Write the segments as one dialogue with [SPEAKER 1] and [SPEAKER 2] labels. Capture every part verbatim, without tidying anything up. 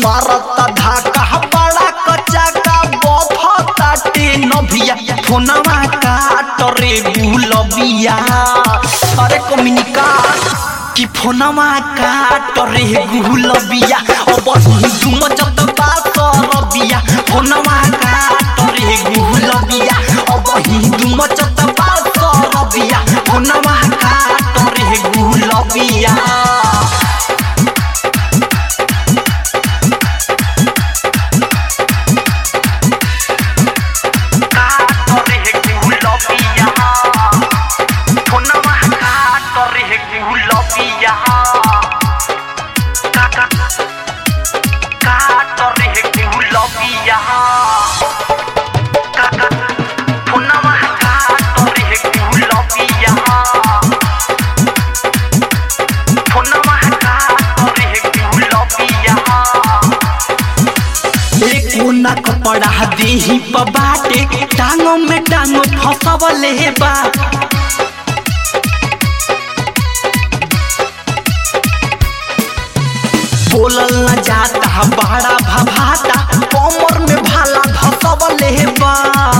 [SPEAKER 1] मारता धाका बड़ा कच्चा का बफताटे नभिया फोनवा काटरे गुलबिया अरे कम्युनिका कि फोनवा काटरे गुलबिया अब हिंदू मचत बात रबिया फोनवा काटरे गुलबिया अब हिंदू मचत बात रबिया फोनवा काटरे गुलबिया कपड़ा देही बाटे टांगों में टांगों फंसवले बा बोलल न जाता बड़ा भभाता कमर में भाला धसवले बा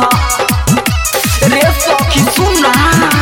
[SPEAKER 1] रे सखी सुना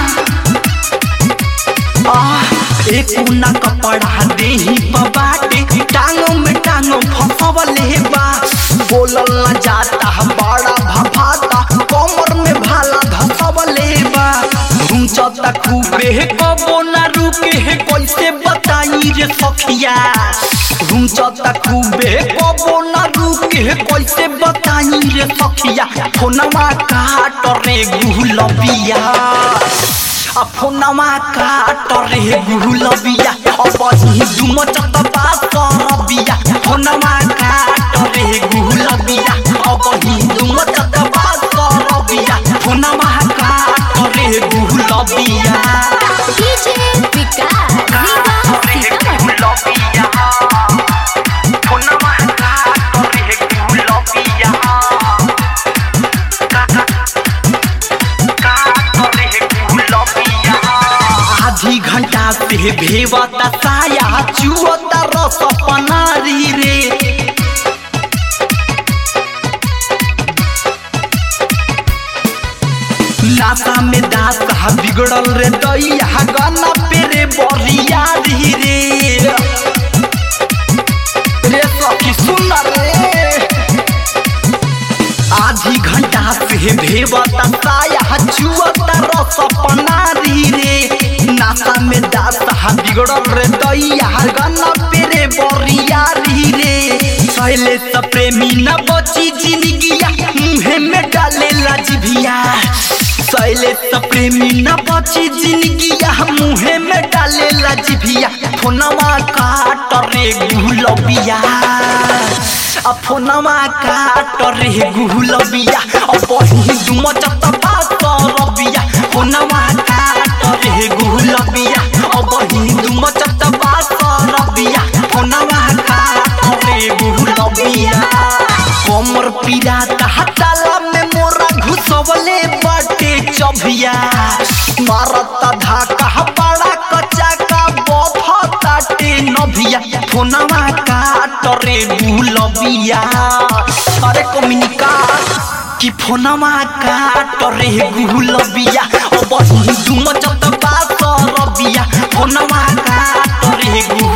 [SPEAKER 1] एक उना कपड़ा देही बाटे टांगों में टांगों फंसवले बा बोलल न जाता बड़ा भभाता कमर में भाला धसवले बा घूंचता खूबे कबो ना रुके है कैसे बताई रे सखिया घूंचता खूबे कबो ना रुके है कैसे बताई रे सखिया फोनवा काटरे गुलबिया आ फोनवा काटरे गुलबिया अब हिंदू मचत बात रबिया फोनवा काटरे गुलबिया अब हिंदू मचत बात रबिया फोनवा काटरे गुलबिया
[SPEAKER 2] डीजे विकास
[SPEAKER 1] काटरे गुलबिया फोनवा काटरे गुलबिया काटरे गुलबिया आधी घंटा से भेवता साया चुवता रस पनारी रे नाता में दास बिगड़ल रे दैया गाना पे रे बरिया रे रे सखी सुन रे आधी घंटा से भेवता साया चुवता रस पनारी रे नाता में दास बिगड़ल रे दैया गाना पे रे बरिया रे सहले त प्रेमी न बची जिंदगिया मुँह में डाले लाजिभिया सहले त प्रेमी न बची जिंदगिया मुँह में डाले लाजिभिया फोनवा काटरे गुलबिया आ फोनवा काटरे गुलबिया अब हिंदू मचत बात रबिया फोनवा काटरे गुलबिया अब हिंदू मचत बात रबिया फोनवा काटरे गुलबिया कमर पिराता हटाला में मोरा घुसवले बाटे चभिया मारता धाका बड़ा कच्चा का बफताटे नभिया फोनवा काटरे गुलबिया अरे कम्युनिका कि फोनवा काटरे गुलबिया अब हिंदू मचत बात रबिया फोनवा काटरे